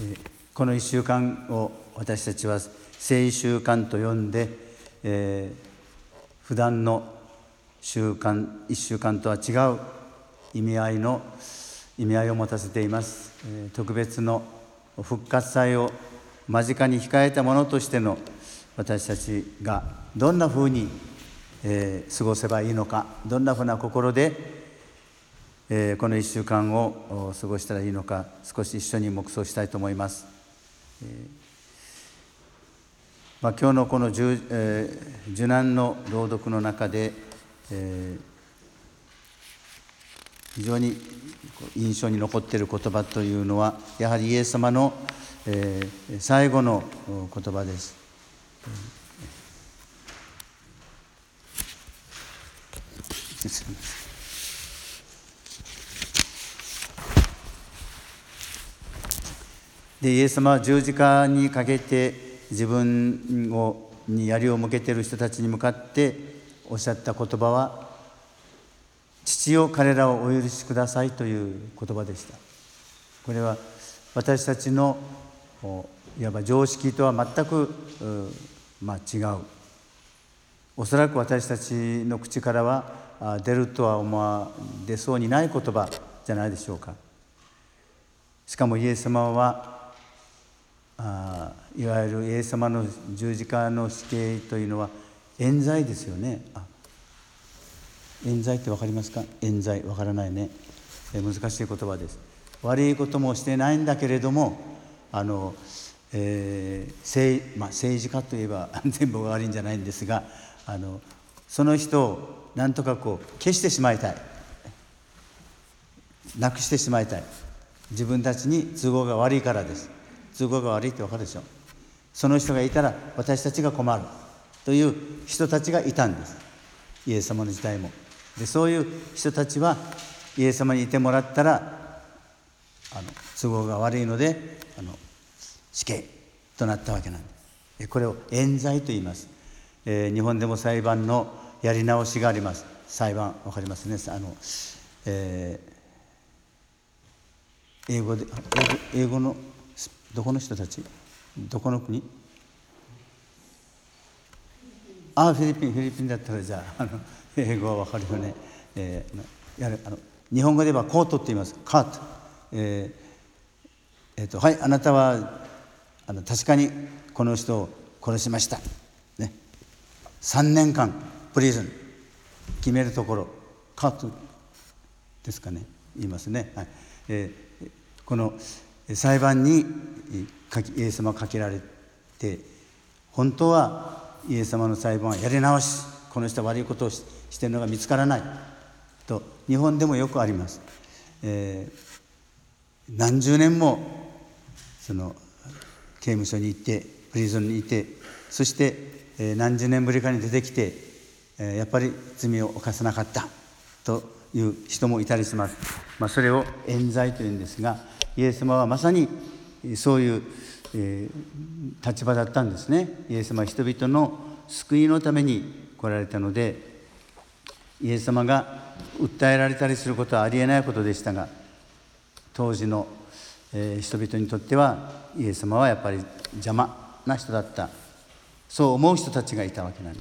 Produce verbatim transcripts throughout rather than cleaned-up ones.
このいっしゅうかんを私たちは聖習慣と呼んで、えー、普段の習慣いっしゅうかんとは違う意味合いの意味合いを持たせています。えー、特別の復活祭を間近に控えたものとしての私たちがどんなふうに、えー、過ごせばいいのか、どんなふうな心で、えー、このいっしゅうかんを過ごしたらいいのか、少し一緒に黙想したいと思います。えーまあ、今日のこの受、えー、受難の朗読の中で、えー、非常に印象に残っている言葉というのはやはりイエス様の、えー、最後の言葉です。でイエス様は十字架にかけて自分をに槍を向けている人たちに向かっておっしゃった言葉は、父よ彼らをお許しくださいという言葉でした。これは私たちのいわば常識とは全く、まあ、違う、おそらく私たちの口からは出るとは思わ出そうにない言葉じゃないでしょうか。しかもイエス様はあいわゆるイエス様の十字架の死刑というのは冤罪ですよね。あ冤罪って分かりますか？冤罪分からないね、え難しい言葉です。悪いこともしてないんだけれどもあの、えー政まあ、政治家といえば全部悪いんじゃないんですが、あのその人をなんとかこう消してしまいたい、なくしてしまいたい、自分たちに都合が悪いからです。都合が悪いって分かるでしょ。その人がいたら私たちが困るという人たちがいたんです、イエス様の時代も。でそういう人たちはイエス様にいてもらったらあの都合が悪いのであの死刑となったわけなんです。これを冤罪と言います。えー、日本でも裁判のやり直しがあります。裁判分かりますね。あの、えー、英語で英語、英語のどこの人たち、どこの国、ああフィリピンフィリピンだったらじゃあ、あの英語は分かるよね。えー、やるあの日本語ではコートって言います。カート、えーえー、とはいあなたはあの確かにこの人を殺しました、ね、さんねんかんプリズン決めるところカートですかね、言いますね。はい、えー、この裁判にイエス様がかけられて、本当はイエス様の裁判はやり直し、この人は悪いことをしているのが見つからないと日本でもよくあります。えー、何十年もその刑務所に行ってプリズンにいて、そして、えー、何十年ぶりかに出てきて、えー、やっぱり罪を犯さなかったという人もいたりします。まあ、それを冤罪というんですが、イエス様はまさにそういう、えー、立場だったんですね。イエス様は人々の救いのために来られたので、イエス様が訴えられたりすることはありえないことでしたが、当時の、えー、人々にとってはイエス様はやっぱり邪魔な人だった、そう思う人たちがいたわけなんです。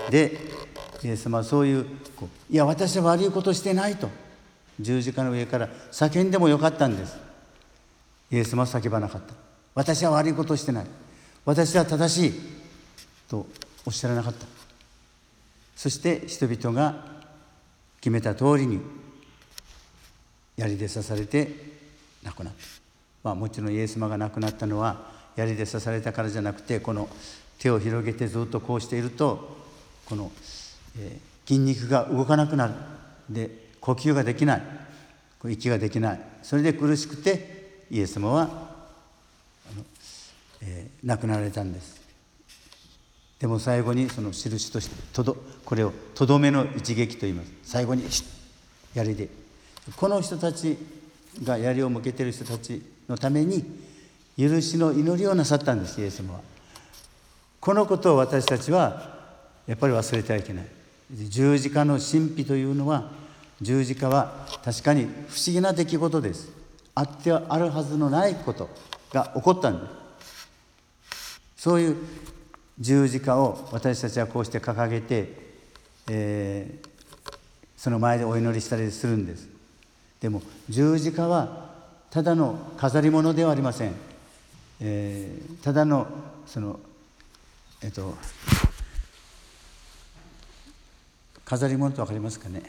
でイエス様はそういう、こういや私は悪いことしてないと十字架の上から叫んでもよかったんです。イエス様は叫ばなかった。私は悪いことをしてない、私は正しいとおっしゃらなかった。そして人々が決めた通りに槍で刺されて亡くなった。まあもちろんイエス様が亡くなったのは槍で刺されたからじゃなくて、この手を広げてずっとこうしているとこの、えー、筋肉が動かなくなる。で呼吸ができない、息ができない。それで苦しくてイエス様はあの、えー、亡くなられたんです。でも最後にその印としてとどこれをとどめの一撃と言います。最後に槍で、この人たちが槍を向けている人たちのために許しの祈りをなさったんです、イエス様は。このことを私たちはやっぱり忘れてはいけない。十字架の神秘というのは、十字架は確かに不思議な出来事です。 あってはあるはずのないことが起こったんです。そういう十字架を私たちはこうして掲げて、えー、その前でお祈りしたりするんです。でも十字架はただの飾り物ではありません。えー、ただのそのえっと飾り物って分かりますかね。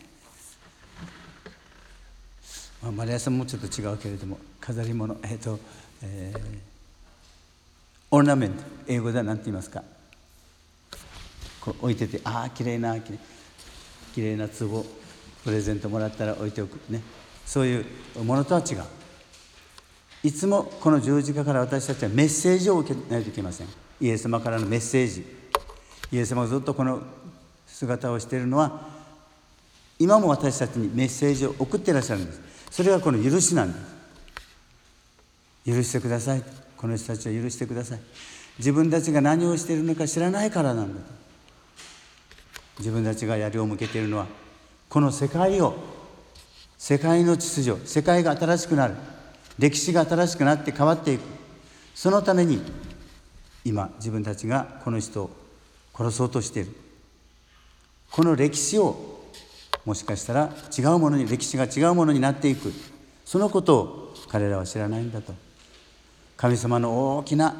まあ、マリアさんもちょっと違うけれども、飾り物、えっと、えー、オーナメント、英語では何て言いますか。こう置いてて、ああきれいなきれいきれいな壺プレゼントもらったら置いておくね。そういうものとは違う。いつもこの十字架から私たちはメッセージを受けないといけません。イエス様からのメッセージ。イエス様がずっとこの姿をしているのは、今も私たちにメッセージを送っていらっしゃるんです。それがこの許しなんです。許してください。この人たちを許してください。自分たちが何をしているのか知らないからなんだと。自分たちが槍を向けているのは、この世界を、世界の秩序、世界が新しくなる、歴史が新しくなって変わっていく。そのために今自分たちがこの人を殺そうとしている。この歴史をもしかしたら違うものに、歴史が違うものになっていく。そのことを彼らは知らないんだと。神様の大きな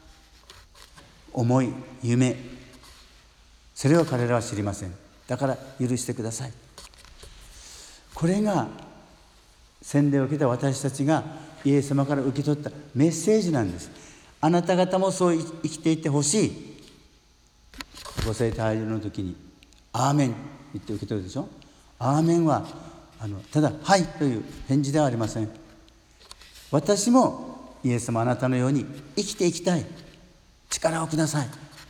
思い、夢、それを彼らは知りません。だから許してください。これが洗礼を受けた私たちがイエス様から受け取ったメッセージなんです。あなた方もそう生きていってほしい。ご聖体の時にアーメン言って受け取るでしょ。アーメンはあのただはいという返事ではありません。私もイエス様あなたのように生きていきたい。力をください。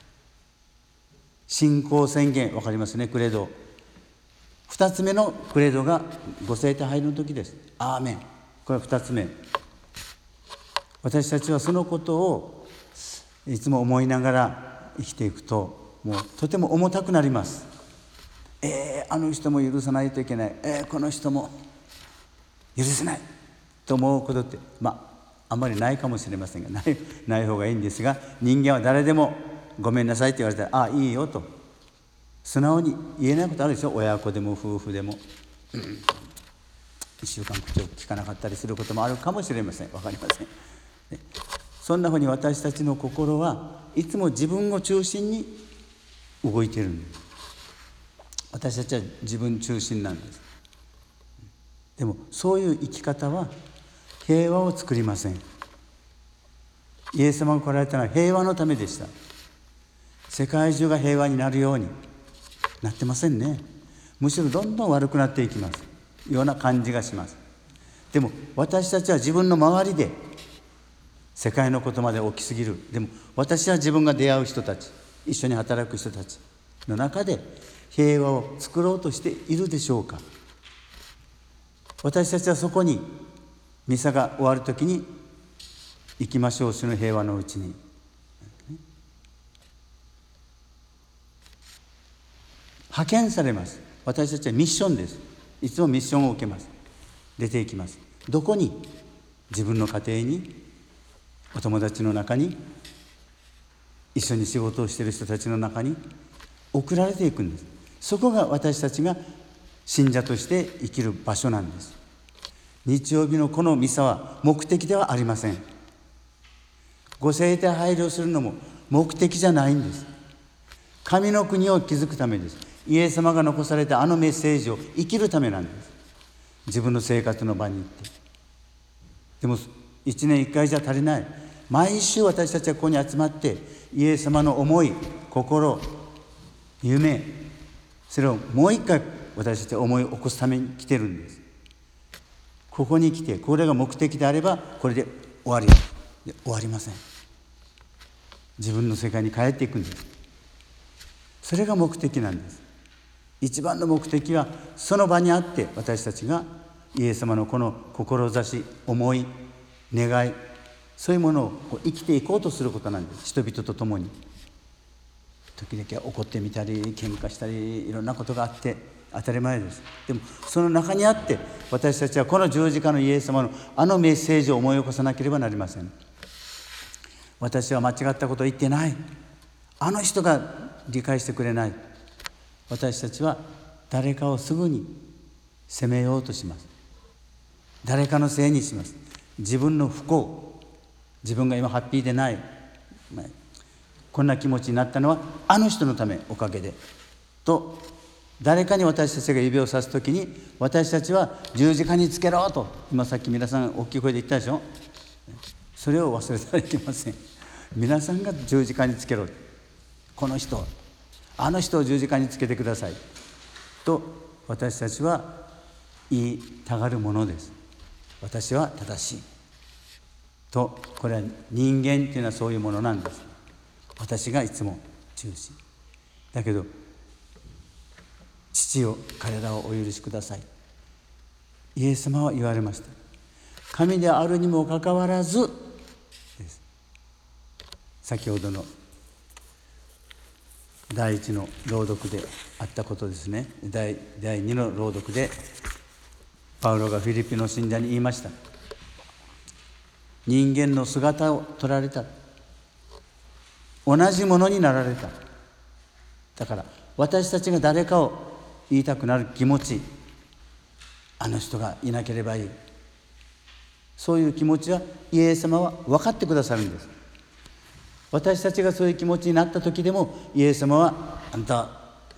信仰宣言、わかりますね。クレド。二つ目のクレドがご聖体入る時です。アーメン。これは二つ目。私たちはそのことをいつも思いながら生きていくと、もうとても重たくなります。えー、あの人も許さないといけない、えー、この人も許せないと思うことって、まああんまりないかもしれませんが、ないない方がいいんですが、人間は誰でもごめんなさいって言われたら、ああいいよと素直に言えないことあるでしょ。親子でも夫婦でも、うん、いっしゅうかん口を聞かなかったりすることもあるかもしれません。わかりません。そんなふうに私たちの心はいつも自分を中心に動いているんです。私たちは自分中心なんです。でもそういう生き方は平和を作りません。イエス様が来られたのは平和のためでした。世界中が平和になるようになってませんね。むしろどんどん悪くなっていきますような感じがします。でも私たちは自分の周りで世界のことまで大きすぎる。でも私は自分が出会う人たち、一緒に働く人たちの中で平和を作ろうとしているでしょうか。私たちはそこにミサが終わるときに行きましょう、主の平和のうちに。派遣されます。私たちはミッションです。いつもミッションを受けます。出ていきます。どこに？自分の家庭に、お友達の中に、一緒に仕事をしている人たちの中に送られていくんです。そこが私たちが信者として生きる場所なんです。日曜日のこのミサは目的ではありません。ご聖体配慮するのも目的じゃないんです。神の国を築くためです。イエス様が残されたあのメッセージを生きるためなんです。自分の生活の場に行って。でも一年一回じゃ足りない。毎週私たちはここに集まってイエス様の思い、心、夢、それをもう一回私たちは思い起こすために来てるんです。ここに来て、これが目的であればこれで終わりで終わりません。自分の世界に帰っていくんです。それが目的なんです。一番の目的はその場にあって私たちがイエス様のこの志、思い、願い、そういうものを生きていこうとすることなんです。人々と共に時々怒ってみたり喧嘩したりいろんなことがあって、 当たり前です。でもその中にあって私たちはこの十字架のイエス様のあのメッセージを思い起こさなければなりません。私は間違ったことを言ってない、あの人が理解してくれない。私たちは誰かをすぐに責めようとします。誰かのせいにします。自分の不幸、自分が今ハッピーでない、こんな気持ちになったのはあの人のため、おかげでと誰かに私たちが指をさすときに、私たちは十字架につけろと、今さっき皆さん大きい声で言ったでしょ。それを忘れてはいけません。皆さんが十字架につけろ、この人、あの人を十字架につけてくださいと私たちは言いたがるものです。私は正しいと、これは人間というのはそういうものなんです。私がいつも中心だけど、父よ彼らをお許しください、イエス様は言われました。神であるにもかかわらずです。先ほどの第一の朗読であったことですね。第, 第二の朗読でパウロがフィリピの信者に言いました。人間の姿を取られた、同じものになられた。だから私たちが誰かを言いたくなる気持ち、あの人がいなければいい、そういう気持ちはイエス様は分かってくださるんです。私たちがそういう気持ちになった時でもイエス様はあんた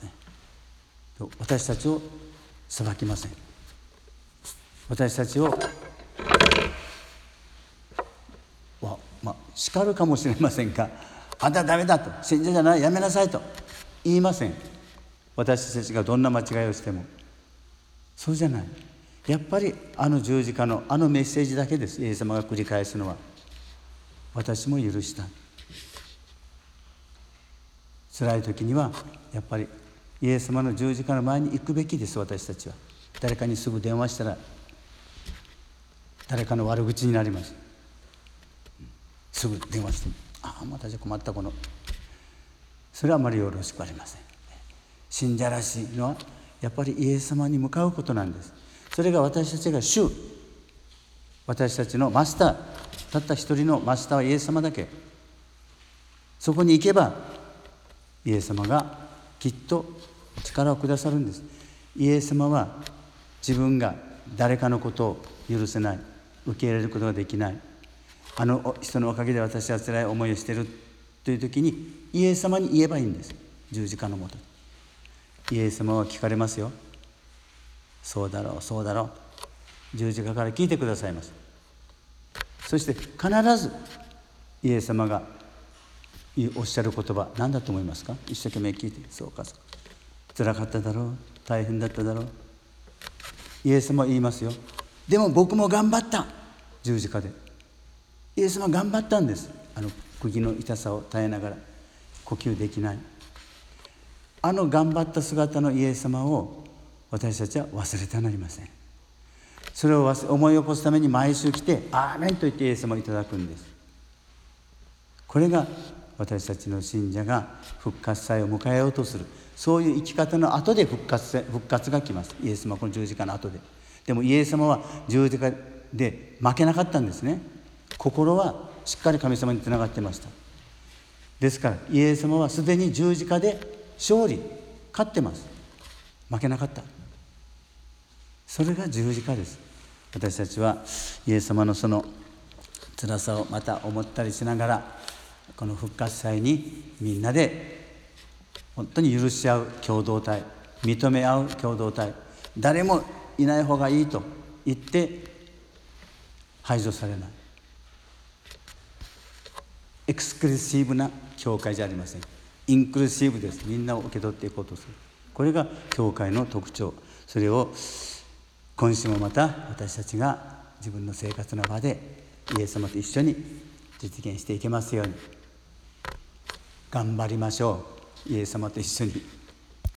私たちを裁きません。私たちをは、まあ、叱るかもしれませんが、あんたはダメだと、信者じゃない、やめなさいと言いません。私たちがどんな間違いをしても。そうじゃない。やっぱりあの十字架のあのメッセージだけです。イエス様が繰り返すのは、私も許した。辛い時にはやっぱりイエス様の十字架の前に行くべきです。私たちは誰かにすぐ電話したら誰かの悪口になります。すぐ電話しても、ああ私は困ったこの、それはあまりよろしくありません。信者らしいのはやっぱりイエス様に向かうことなんです。それが私たちが主、私たちのマスター、たった一人のマスターはイエス様だけ。そこに行けばイエス様がきっと力をくださるんです。イエス様は自分が誰かのことを許せない、受け入れることができない、あの人のおかげで私は辛い思いをしているという時にイエス様に言えばいいんです。十字架のもとイエス様は聞かれますよ。そうだろうそうだろう、十字架から聞いてくださいます。そして必ずイエス様がおっしゃる言葉何だと思いますか？一生懸命聞いて、そうかそうか、辛かっただろう、大変だっただろう、イエス様は言いますよ。でも僕も頑張った。十字架でイエス様は頑張ったんです。あの釘の痛さを耐えながら呼吸できない、あの頑張った姿のイエス様を私たちは忘れてはなりません。それを思い起こすために毎週来てアーメンと言ってイエス様をいただくんです。これが私たちの信者が復活祭を迎えようとする、そういう生き方の後で復活、復活が来ます。イエス様はこの十字架の後で。でもイエス様は十字架で負けなかったんですね。心はしっかり神様につながってました。ですからイエス様はすでに十字架で勝利、勝ってます。負けなかった。それが十字架です。私たちはイエス様のその辛さをまた思ったりしながら、この復活祭にみんなで本当に許し合う共同体、認め合う共同体、誰もいない方がいいと言って排除されないエクスクルーシブな教会じゃありません。インクルーシブです。みんなを受け取っていこうとする、これが教会の特徴。それを今週もまた私たちが自分の生活の場でイエス様と一緒に実現していけますように頑張りましょう。イエス様と一緒に